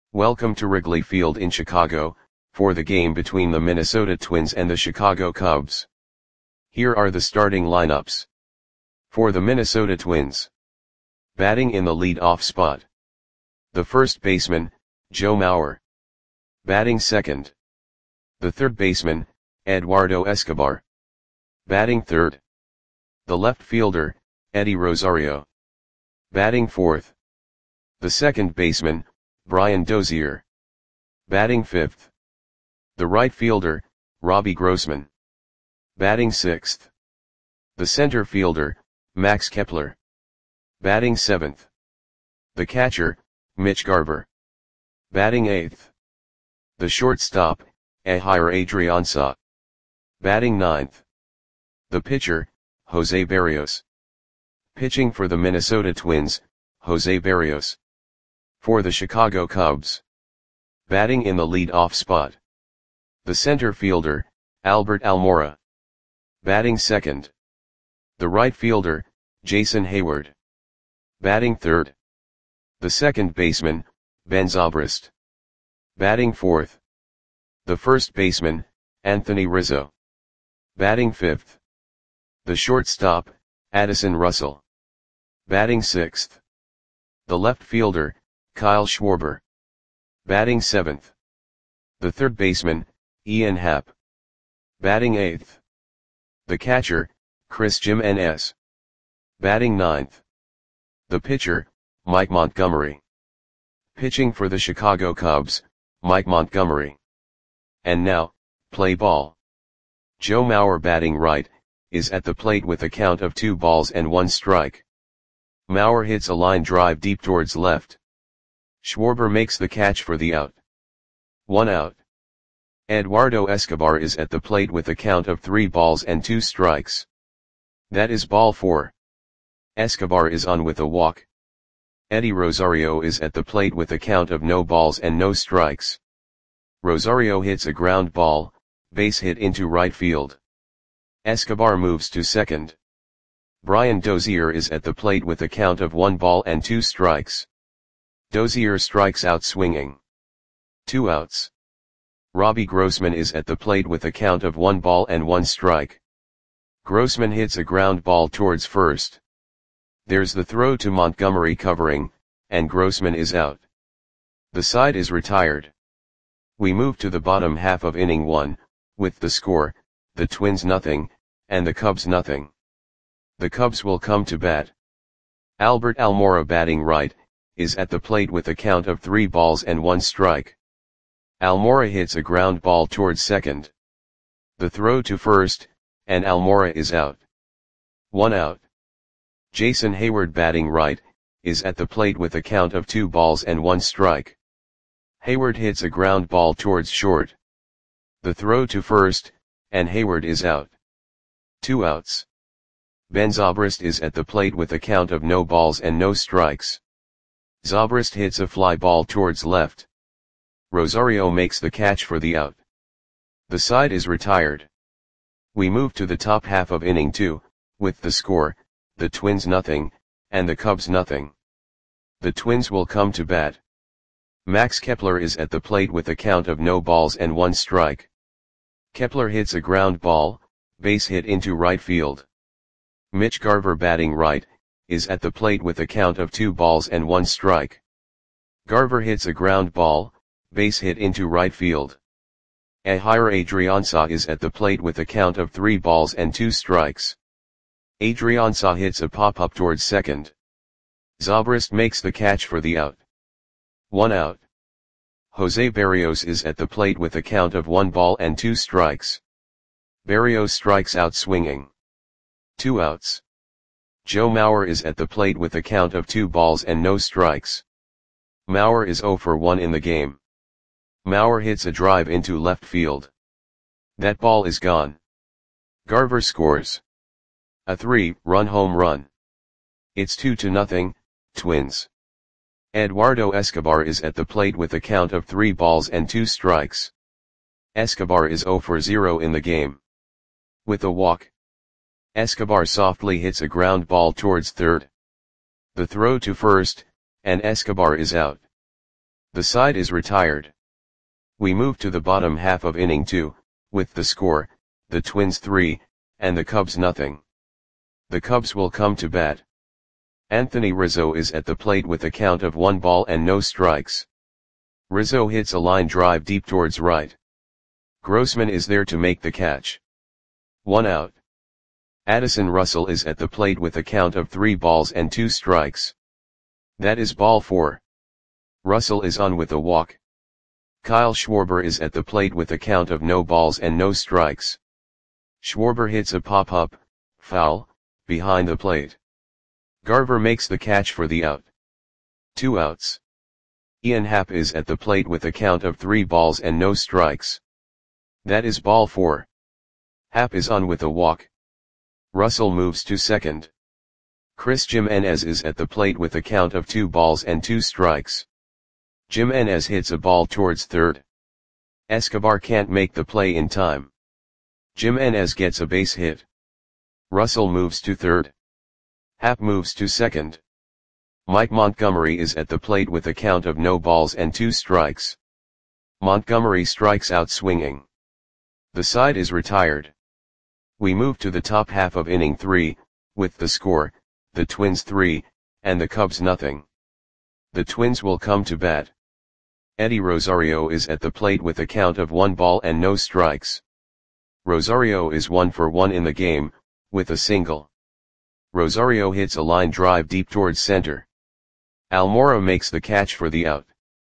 Welcome to Wrigley Field in Chicago, for the game between the Minnesota Twins and the Chicago Cubs. Here are the starting lineups. For the Minnesota Twins. Batting in the lead-off spot. The first baseman, Joe Mauer. Batting second. The third baseman, Eduardo Escobar. Batting third. The left fielder, Eddie Rosario. Batting fourth. The second baseman, Brian Dozier. Batting fifth. The right fielder, Robbie Grossman. Batting sixth. The center fielder, Max Kepler. Batting seventh. The catcher, Mitch Garver. Batting eighth. The shortstop, Ehire Adrianza. Batting ninth. The pitcher, Jose Berrios. Pitching for the Minnesota Twins, Jose Berrios. For the Chicago Cubs. Batting in the lead-off spot. The center fielder, Albert Almora. Batting second. The right fielder, Jason Heyward. Batting third. The second baseman, Ben Zobrist. Batting fourth. The first baseman, Anthony Rizzo. Batting fifth. The shortstop, Addison Russell. Batting sixth. The left fielder, Kyle Schwarber. Batting seventh. The third baseman, Ian Happ. Batting eighth. The catcher, Chris Jimenez. Batting ninth. The pitcher, Mike Montgomery. Pitching for the Chicago Cubs, Mike Montgomery. And now, play ball. Joe Mauer batting right, is at the plate with a count of 2 balls and 1 strike. Mauer hits a line drive deep towards left. Schwarber makes the catch for the out. 1 out. Eduardo Escobar is at the plate with a count of 3 balls and 2 strikes. That is ball 4. Escobar is on with a walk. Eddie Rosario is at the plate with a count of no balls and no strikes. Rosario hits a ground ball, base hit into right field. Escobar moves to second. Brian Dozier is at the plate with a count of 1 ball and 2 strikes. Dozier strikes out swinging. 2 outs. Robbie Grossman is at the plate with a count of 1 ball and 1 strike. Grossman hits a ground ball towards first. There's the throw to Montgomery covering, and Grossman is out. The side is retired. We move to the bottom half of inning 1, with the score, the Twins nothing, and the Cubs nothing. The Cubs will come to bat. Albert Almora batting right, is at the plate with a count of 3 balls and 1 strike. Almora hits a ground ball towards second. The throw to first, and Almora is out. 1 out. Jason Heyward batting right, is at the plate with a count of 2 balls and 1 strike. Heyward hits a ground ball towards short. The throw to first, and Heyward is out. 2 outs. Ben Zobrist is at the plate with a count of no balls and no strikes. Zobrist hits a fly ball towards left. Rosario makes the catch for the out. The side is retired. We move to the top half of inning 2, with the score, the Twins nothing, and the Cubs nothing. The Twins will come to bat. Max Kepler is at the plate with a count of no balls and 1 strike. Kepler hits a ground ball, base hit into right field. Mitch Garver batting right, is at the plate with a count of 2 balls and 1 strike. Garver hits a ground ball, base hit into right field. Ehire Adrianza is at the plate with a count of 3 balls and 2 strikes. Adrianza hits a pop-up towards second. Zobrist makes the catch for the out. 1 out. Jose Berrios is at the plate with a count of 1 ball and 2 strikes. Berrios strikes out swinging. 2 outs. Joe Mauer is at the plate with a count of 2 balls and no strikes. Mauer is 0 for 1 in the game. Mauer hits a drive into left field. That ball is gone. Garver scores a 3-run home run. It's 2-0, Twins. Eduardo Escobar is at the plate with a count of 3 balls and 2 strikes. Escobar is 0 for 0 in the game. With a walk. Escobar softly hits a ground ball towards third. The throw to first, and Escobar is out. The side is retired. We move to the bottom half of inning 2, with the score, the Twins 3, and the Cubs nothing. The Cubs will come to bat. Anthony Rizzo is at the plate with a count of 1 ball and no strikes. Rizzo hits a line drive deep towards right. Grossman is there to make the catch. 1 out. Addison Russell is at the plate with a count of 3 balls and 2 strikes. That is ball 4. Russell is on with a walk. Kyle Schwarber is at the plate with a count of no balls and no strikes. Schwarber hits a pop-up, foul, behind the plate. Garver makes the catch for the out. 2 outs. Ian Happ is at the plate with a count of 3 balls and no strikes. That is ball 4. Happ is on with a walk. Russell moves to second. Chris Jimenez is at the plate with a count of 2 balls and 2 strikes. Jimenez hits a ball towards third. Escobar can't make the play in time. Jimenez gets a base hit. Russell moves to third. Happ moves to second. Mike Montgomery is at the plate with a count of no balls and 2 strikes. Montgomery strikes out swinging. The side is retired. We move to the top half of inning 3, with the score, the Twins 3, and the Cubs nothing. The Twins will come to bat. Eddie Rosario is at the plate with a count of 1 ball and no strikes. Rosario is 1 for 1 in the game, with a single. Rosario hits a line drive deep towards center. Almora makes the catch for the out.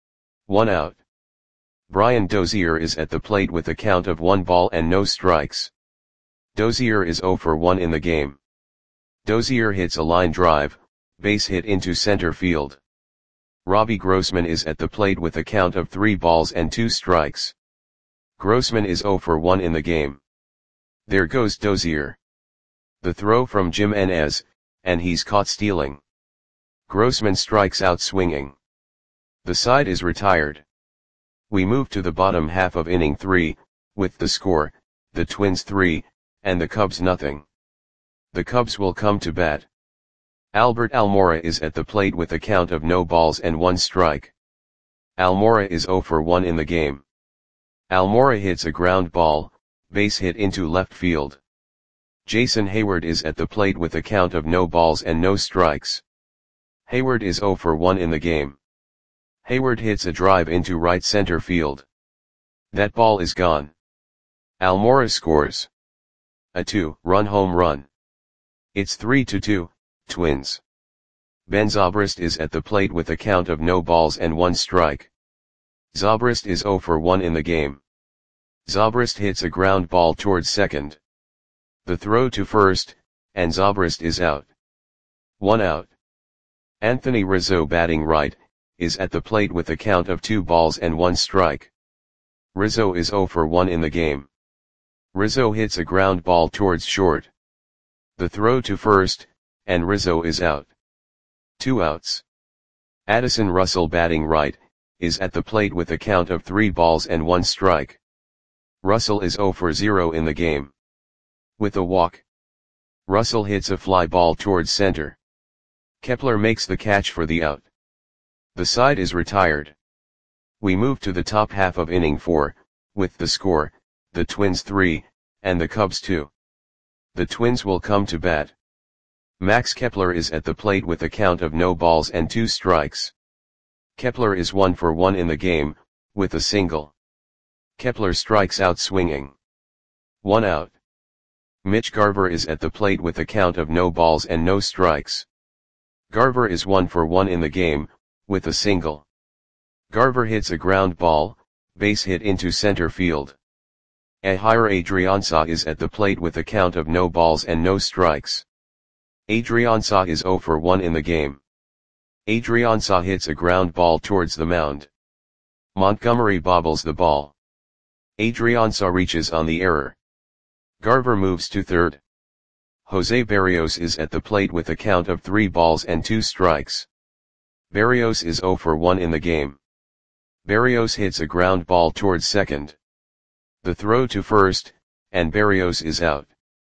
1 out. Brian Dozier is at the plate with a count of 1 ball and no strikes. Dozier is 0 for 1 in the game. Dozier hits a line drive, base hit into center field. Robbie Grossman is at the plate with a count of 3 balls and 2 strikes. Grossman is 0 for 1 in the game. There goes Dozier. The throw from Jimenez, and he's caught stealing. Grossman strikes out swinging. The side is retired. We move to the bottom half of inning 3, with the score, the Twins 3, and the Cubs nothing. The Cubs will come to bat. Albert Almora is at the plate with a count of no balls and 1 strike. Almora is 0 for 1 in the game. Almora hits a ground ball, base hit into left field. Jason Hayward is at the plate with a count of no balls and no strikes. Hayward is 0 for 1 in the game. Hayward hits a drive into right center field. That ball is gone. Almora scores a 2-run home run. It's 3-2, Twins. Ben Zobrist is at the plate with a count of no balls and 1 strike. Zobrist is 0 for 1 in the game. Zobrist hits a ground ball towards second. The throw to first, and Zobrist is out. 1 out. Anthony Rizzo batting right, is at the plate with a count of 2 balls and 1 strike. Rizzo is 0 for 1 in the game. Rizzo hits a ground ball towards short. The throw to first, and Rizzo is out. 2 outs. Addison Russell batting right, is at the plate with a count of 3 balls and 1 strike. Russell is 0 for 0 in the game. With a walk. Russell hits a fly ball towards center. Kepler makes the catch for the out. The side is retired. We move to the top half of inning 4, with the score, the Twins 3, and the Cubs 2. The Twins will come to bat. Max Kepler is at the plate with a count of no balls and 2 strikes. Kepler is 1 for 1 in the game, with a single. Kepler strikes out swinging. 1 out. Mitch Garver is at the plate with a count of no balls and no strikes. Garver is 1 for 1 in the game, with a single. Garver hits a ground ball, base hit into center field. Ehire Adrianza is at the plate with a count of no balls and no strikes. Adrianza is 0 for 1 in the game. Adrianza hits a ground ball towards the mound. Montgomery bobbles the ball. Adrianza reaches on the error. Garver moves to third. Jose Berrios is at the plate with a count of 3 balls and 2 strikes. Berrios is 0 for 1 in the game. Berrios hits a ground ball towards second. The throw to first, and Berrios is out.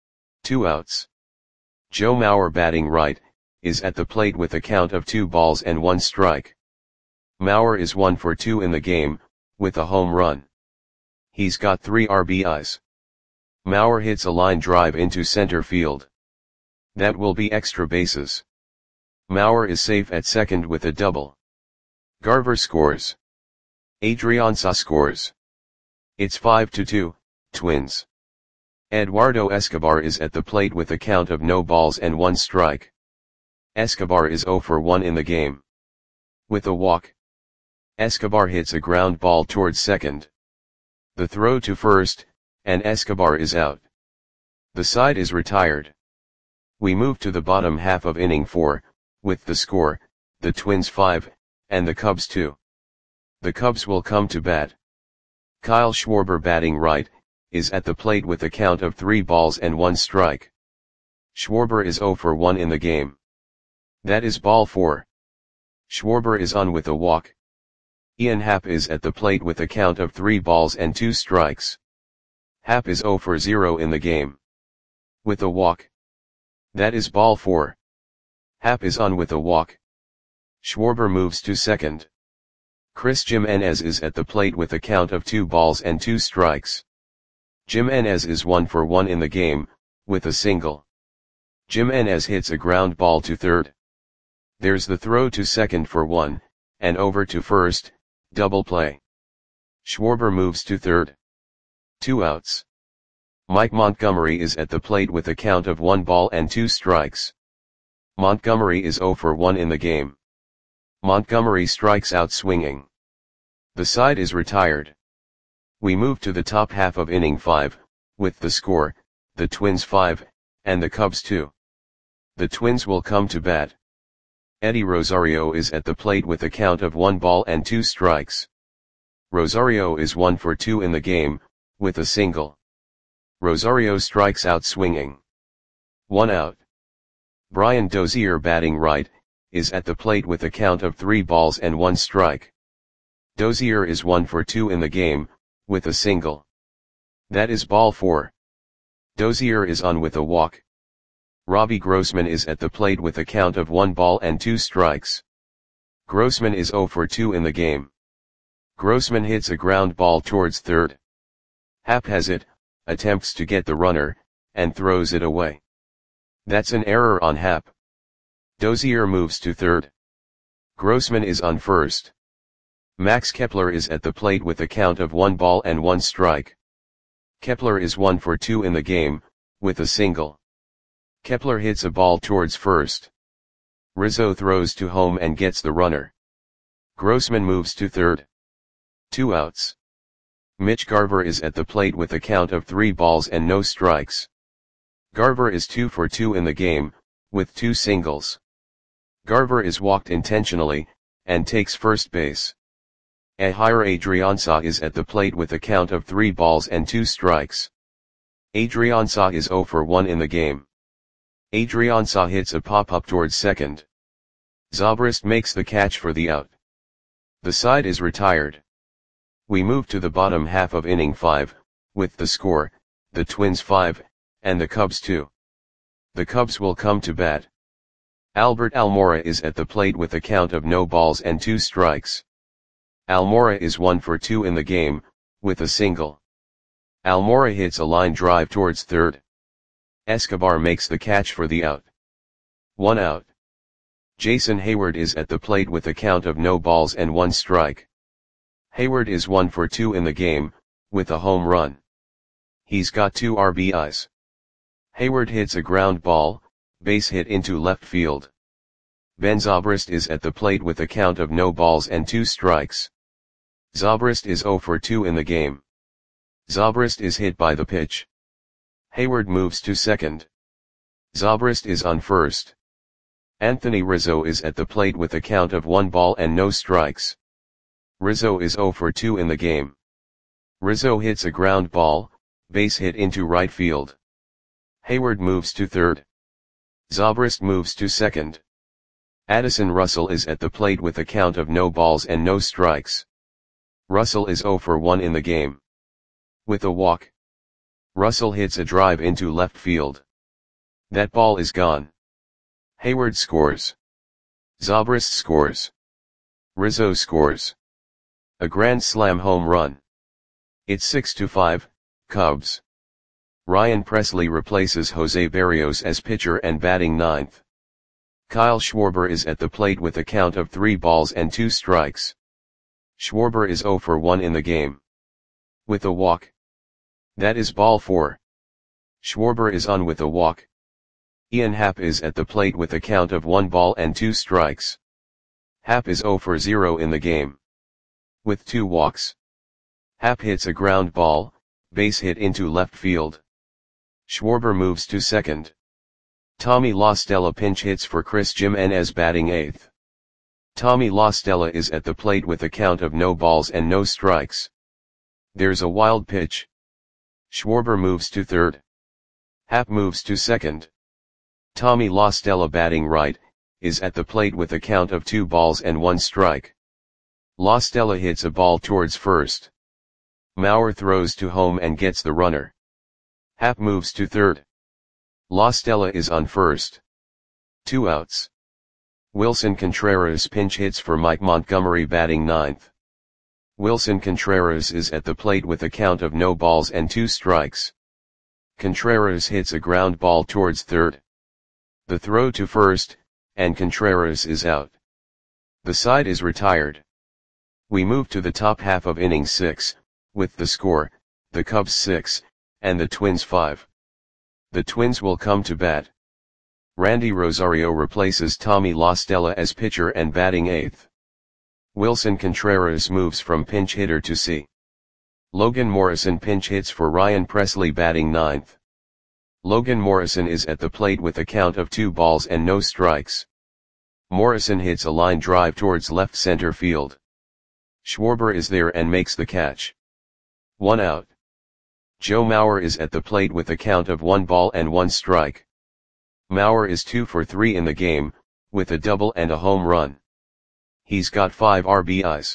2 outs. Joe Mauer batting right, is at the plate with a count of 2 balls and 1 strike. Mauer is 1 for 2 in the game, with a home run. He's got 3 RBIs. Mauer hits a line drive into center field. That will be extra bases. Mauer is safe at second with a double. Garver scores. Adrianza scores. It's 5-2, Twins. Eduardo Escobar is at the plate with a count of no balls and 1 strike. Escobar is 0 for 1 in the game. With a walk, Escobar hits a ground ball towards second. The throw to first, and Escobar is out. The side is retired. We move to the bottom half of inning 4, with the score, the Twins 5, and the Cubs 2. The Cubs will come to bat. Kyle Schwarber, batting right, is at the plate with a count of 3 balls and 1 strike. Schwarber is 0 for 1 in the game. That is ball 4. Schwarber is on with a walk. Ian Happ is at the plate with a count of 3 balls and 2 strikes. Happ is 0 for 0 in the game. With a walk. That is ball 4. Happ is on with a walk. Schwarber moves to second. Chris Jimenez is at the plate with a count of 2 balls and 2 strikes. Jimenez is 1 for 1 in the game, with a single. Jimenez hits a ground ball to third. There's the throw to second for 1, and over to first, double play. Schwarber moves to third. 2 outs. Mike Montgomery is at the plate with a count of 1 ball and 2 strikes. Montgomery is 0 for 1 in the game. Montgomery strikes out swinging. The side is retired. We move to the top half of inning 5, with the score, the Twins 5, and the Cubs 2. The Twins will come to bat. Eddie Rosario is at the plate with a count of 1 ball and 2 strikes. Rosario is 1 for 2 in the game, with a single. Rosario strikes out swinging. 1 out. Brian Dozier, batting right, is at the plate with a count of 3 balls and 1 strike. Dozier is 1 for 2 in the game, with a single. That is ball 4. Dozier is on with a walk. Robbie Grossman is at the plate with a count of 1 ball and 2 strikes. Grossman is 0 for 2 in the game. Grossman hits a ground ball towards third. Happ has it, attempts to get the runner, and throws it away. That's an error on Happ. Dozier moves to third. Grossman is on first. Max Kepler is at the plate with a count of 1 ball and 1 strike. Kepler is 1 for 2 in the game, with a single. Kepler hits a ball towards first. Rizzo throws to home and gets the runner. Grossman moves to third. 2 outs. Mitch Garver is at the plate with a count of 3 balls and no strikes. Garver is 2 for 2 in the game, with 2 singles. Garver is walked intentionally, and takes first base. Ehire Adrianza is at the plate with a count of 3 balls and 2 strikes. Adrianza is 0 for 1 in the game. Adrianza hits a pop-up towards second. Zobrist makes the catch for the out. The side is retired. We move to the bottom half of inning 5, with the score, the Twins 5, and the Cubs 2. The Cubs will come to bat. Albert Almora is at the plate with a count of no balls and 2 strikes. Almora is 1 for 2 in the game, with a single. Almora hits a line drive towards third. Escobar makes the catch for the out. 1 out. Jason Hayward is at the plate with a count of no balls and 1 strike. Hayward is 1 for 2 in the game, with a home run. He's got 2 RBIs. Hayward hits a ground ball, base hit into left field. Ben Zobrist is at the plate with a count of no balls and 2 strikes. Zobrist is 0 for 2 in the game. Zobrist is hit by the pitch. Hayward moves to second. Zobrist is on first. Anthony Rizzo is at the plate with a count of 1 ball and no strikes. Rizzo is 0 for 2 in the game. Rizzo hits a ground ball, base hit into right field. Hayward moves to third. Zobrist moves to second. Addison Russell is at the plate with a count of no balls and no strikes. Russell is 0 for 1 in the game. With a walk, Russell hits a drive into left field. That ball is gone. Hayward scores. Zobrist scores. Rizzo scores a grand slam home run. It's 6-5, Cubs. Ryan Presley replaces Jose Berrios as pitcher and batting ninth. Kyle Schwarber is at the plate with a count of 3 balls and 2 strikes. Schwarber is 0 for 1 in the game. With a walk. That is ball 4. Schwarber is on with a walk. Ian Happ is at the plate with a count of 1 ball and 2 strikes. Happ is 0 for 0 in the game. With 2 walks. Happ hits a ground ball, base hit into left field. Schwarber moves to second. Tommy La Stella pinch hits for Chris Jimenez batting 8th. Tommy La Stella is at the plate with a count of no balls and no strikes. There's a wild pitch. Schwarber moves to third. Happ moves to second. Tommy La Stella batting right, is at the plate with a count of 2 balls and 1 strike. La Stella hits a ball towards first. Mauer throws to home and gets the runner. Happ moves to third. La Stella is on first. 2 outs. Wilson Contreras pinch hits for Mike Montgomery batting ninth. Wilson Contreras is at the plate with a count of no balls and 2 strikes. Contreras hits a ground ball towards third. The throw to first, and Contreras is out. The side is retired. We move to the top half of inning 6, with the score, the Cubs 6, and the Twins 5. The Twins will come to bat. Randy Rosario replaces Tommy La Stella as pitcher and batting 8th. Wilson Contreras moves from pinch hitter to C. Logan Morrison pinch hits for Ryan Presley batting 9th. Logan Morrison is at the plate with a count of 2 balls and no strikes. Morrison hits a line drive towards left center field. Schwarber is there and makes the catch. 1 out. Joe Mauer is at the plate with a count of 1 ball and 1 strike. Mauer is 2 for 3 in the game, with a double and a home run. He's got 5 RBIs.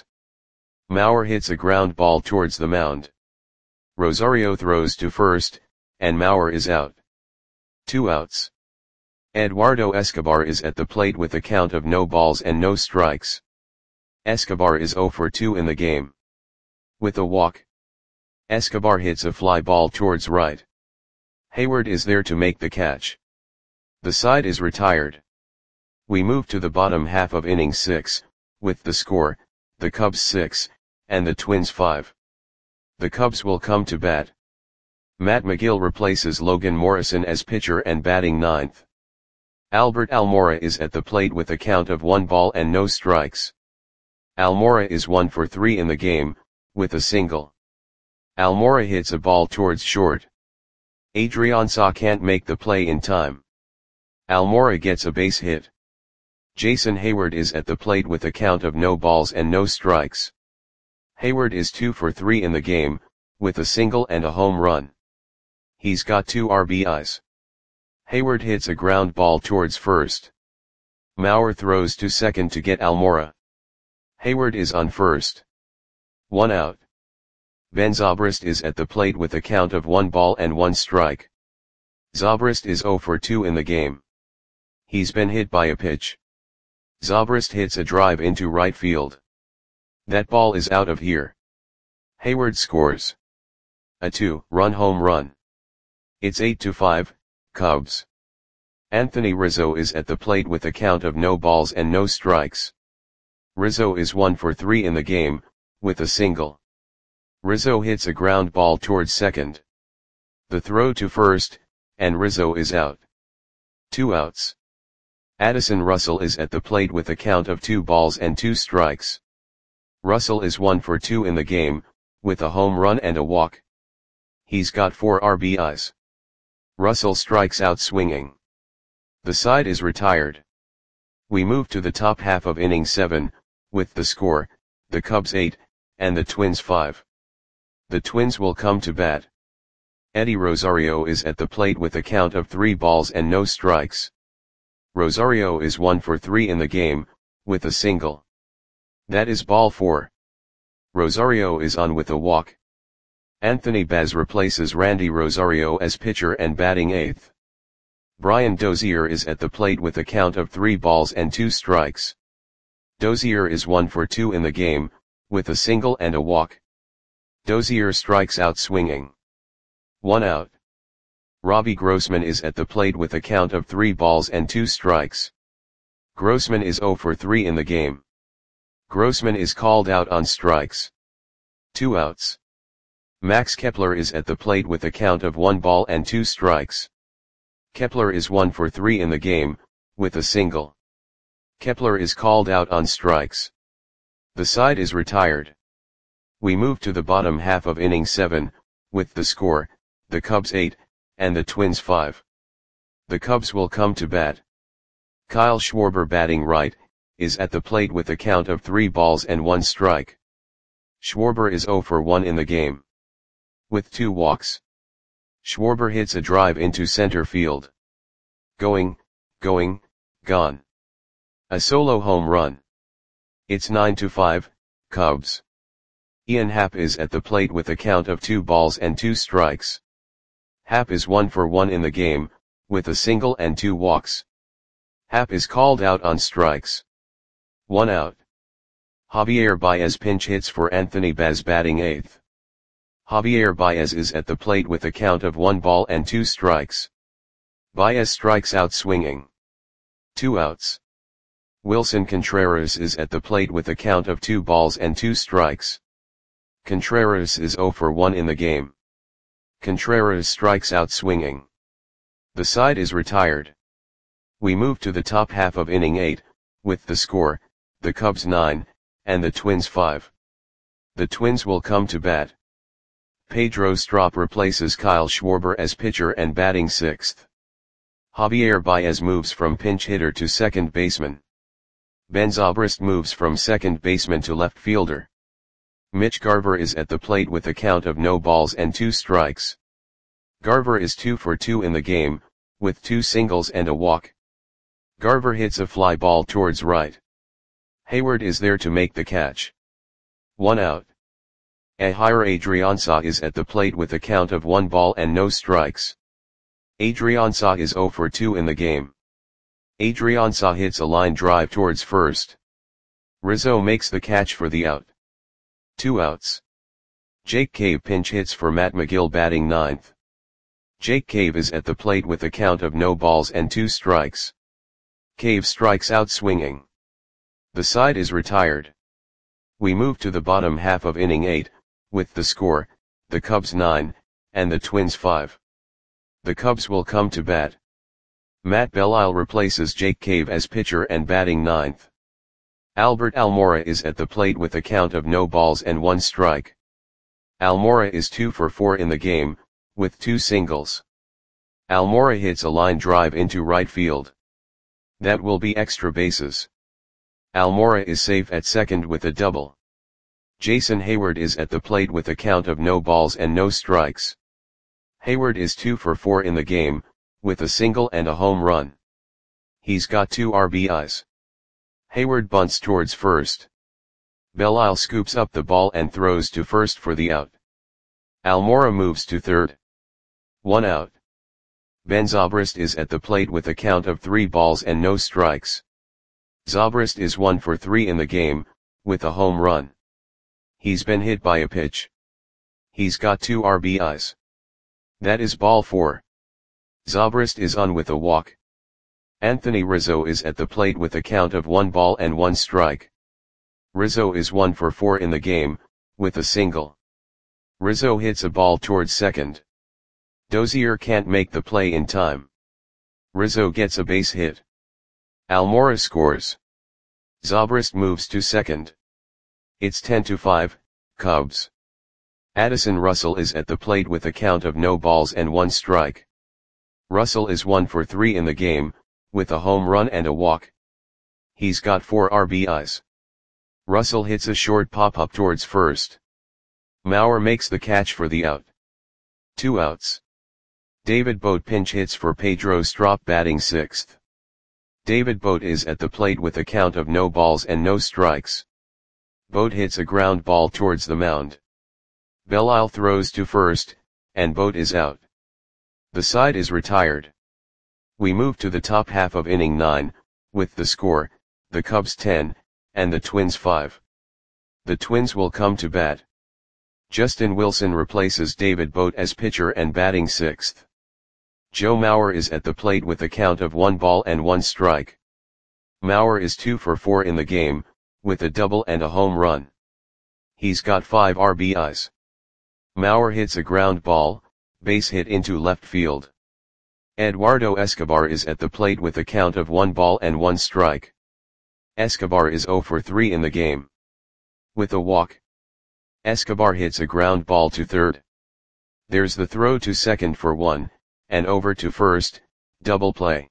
Mauer hits a ground ball towards the mound. Rosario throws to first, and Mauer is out. 2 outs. Eduardo Escobar is at the plate with a count of no balls and no strikes. Escobar is 0 for 2 in the game. With a walk. Escobar hits a fly ball towards right. Hayward is there to make the catch. The side is retired. We move to the bottom half of inning 6, with the score, the Cubs 6, and the Twins 5. The Cubs will come to bat. Matt McGill replaces Logan Morrison as pitcher and batting 9th. Albert Almora is at the plate with a count of 1 ball and no strikes. Almora is 1 for 3 in the game, with a single. Almora hits a ball towards short. Adrian Saw can't make the play in time. Almora gets a base hit. Jason Hayward is at the plate with a count of no balls and no strikes. Hayward is 2 for 3 in the game, with a single and a home run. He's got 2 RBIs. Hayward hits a ground ball towards first. Mauer throws to second to get Almora. Hayward is on first. 1 out. Ben Zobrist is at the plate with a count of 1 ball and 1 strike. Zobrist is 0 for 2 in the game. He's been hit by a pitch. Zobrist hits a drive into right field. That ball is out of here. Hayward scores a 2-run home run. It's 8-5, Cubs. Anthony Rizzo is at the plate with a count of no balls and no strikes. Rizzo is 1 for 3 in the game, with a single. Rizzo hits a ground ball towards second. The throw to first, and Rizzo is out. 2 outs. Addison Russell is at the plate with a count of 2 balls and 2 strikes. Russell is 1 for 2 in the game, with a home run and a walk. He's got 4 RBIs. Russell strikes out swinging. The side is retired. We move to the top half of inning 7, with the score, the Cubs 8, and the Twins 5. The Twins will come to bat. Eddie Rosario is at the plate with a count of 3 balls and no strikes. Rosario is 1 for 3 in the game, with a single. That is ball 4. Rosario is on with a walk. Anthony Baz replaces Randy Rosario as pitcher and batting 8th. Brian Dozier is at the plate with a count of 3 balls and 2 strikes. Dozier is 1 for 2 in the game, with a single and a walk. Dozier strikes out swinging. 1 out. Robbie Grossman is at the plate with a count of 3 balls and 2 strikes. Grossman is 0 for 3 in the game. Grossman is called out on strikes. 2 outs. Max Kepler is at the plate with a count of 1 ball and 2 strikes. Kepler is 1 for 3 in the game, with a single. Kepler is called out on strikes. The side is retired. We move to the bottom half of inning 7, with the score, the Cubs 8, and the Twins 5. The Cubs will come to bat. Kyle Schwarber, batting right, is at the plate with a count of 3 balls and 1 strike. Schwarber is 0 for 1 in the game. With 2 walks. Schwarber hits a drive into center field. Going, gone. A solo home run. It's 9-5, Cubs. Ian Happ is at the plate with a count of 2 balls and 2 strikes. Happ is 1 for 1 in the game, with a single and 2 walks. Happ is called out on strikes. 1 out. Javier Baez pinch hits for Anthony Baez, batting 8th. Javier Baez is at the plate with a count of 1 ball and 2 strikes. Baez strikes out swinging. 2 outs. Wilson Contreras is at the plate with a count of 2 balls and 2 strikes. Contreras is 0 for 1 in the game. Contreras strikes out swinging. The side is retired. We move to the top half of inning 8, with the score, the Cubs 9, and the Twins 5. The Twins will come to bat. Pedro Strop replaces Kyle Schwarber as pitcher and batting 6th. Javier Baez moves from pinch hitter to second baseman. Ben Zobrist moves from second baseman to left fielder. Mitch Garver is at the plate with a count of no balls and 2 strikes. Garver is 2 for 2 in the game, with 2 singles and a walk. Garver hits a fly ball towards right. Hayward is there to make the catch. 1 out. Ehire Adrianza is at the plate with a count of 1 ball and no strikes. Adrianza is 0 for 2 in the game. Adrianza hits a line drive towards first. Rizzo makes the catch for the out. 2 outs. Jake Cave pinch hits for Matt McGill, batting 9th. Jake Cave is at the plate with a count of no balls and 2 strikes. Cave strikes out swinging. The side is retired. We move to the bottom half of inning 8, with the score, the Cubs 9, and the Twins 5. The Cubs will come to bat. Matt Belisle replaces Jake Cave as pitcher and batting 9th. Albert Almora is at the plate with a count of no balls and 1 strike. Almora is 2 for 4 in the game, with 2 singles. Almora hits a line drive into right field. That will be extra bases. Almora is safe at second with a double. Jason Hayward is at the plate with a count of no balls and no strikes. Hayward is 2 for 4 in the game, with a single and a home run. He's got 2 RBIs. Hayward bunts towards first. Belisle scoops up the ball and throws to first for the out. Almora moves to third. 1 out. Ben Zobrist is at the plate with a count of 3 balls and no strikes. Zobrist is 1 for 3 in the game, with a home run. He's been hit by a pitch. He's got 2 RBIs. That is ball 4. Zobrist is on with a walk. Anthony Rizzo is at the plate with a count of 1 ball and 1 strike. Rizzo is 1 for 4 in the game, with a single. Rizzo hits a ball towards second. Dozier can't make the play in time. Rizzo gets a base hit. Almora scores. Zobrist moves to second. It's 10-5, Cubs. Addison Russell is at the plate with a count of no balls and 1 strike. Russell is 1 for 3 in the game, with a home run and a walk. He's got 4 RBIs. Russell hits a short pop-up towards first. Mauer makes the catch for the out. 2 outs. David Bote pinch hits for Pedro Strop, batting 6th. David Bote is at the plate with a count of no balls and no strikes. Bote hits a ground ball towards the mound. Belisle throws to first, and Bote is out. The side is retired. We move to the top half of inning 9, with the score, the Cubs 10, and the Twins 5. The Twins will come to bat. Justin Wilson replaces David Bote as pitcher and batting 6th. Joe Mauer is at the plate with a count of 1 ball and 1 strike. Mauer is 2 for 4 in the game, with a double and a home run. He's got 5 RBIs. Mauer hits a ground ball, base hit into left field. Eduardo Escobar is at the plate with a count of 1 ball and 1 strike. Escobar is 0 for 3 in the game. With a walk, Escobar hits a ground ball to third. There's the throw to second for 1, and over to first, double play.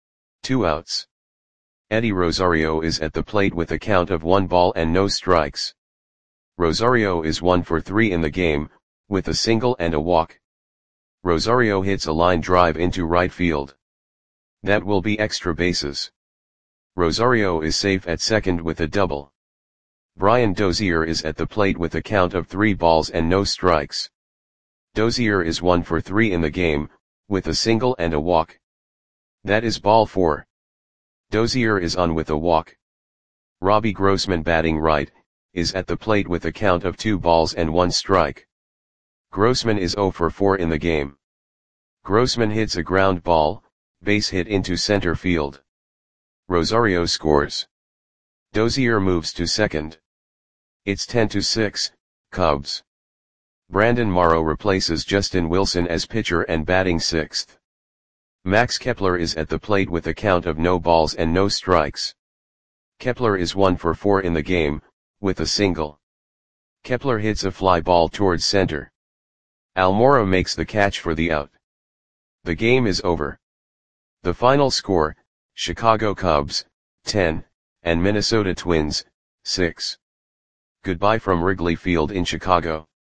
2 outs. Eddie Rosario is at the plate with a count of 1 ball and no strikes. Rosario is 1 for 3 in the game, with a single and a walk. Rosario hits a line drive into right field. That will be extra bases. Rosario is safe at second with a double. Brian Dozier is at the plate with a count of 3 balls and no strikes. Dozier is 1 for 3 in the game, with a single and a walk. That is ball 4. Dozier is on with a walk. Robbie Grossman, batting right, is at the plate with a count of 2 balls and 1 strike. Grossman is 0 for 4 in the game. Grossman hits a ground ball, base hit into center field. Rosario scores. Dozier moves to second. It's 10-6, Cubs. Brandon Morrow replaces Justin Wilson as pitcher and batting 6th. Max Kepler is at the plate with a count of no balls and no strikes. Kepler is 1 for 4 in the game, with a single. Kepler hits a fly ball towards center. Almora makes the catch for the out. The game is over. The final score, Chicago Cubs, 10, and Minnesota Twins, 6. Goodbye from Wrigley Field in Chicago.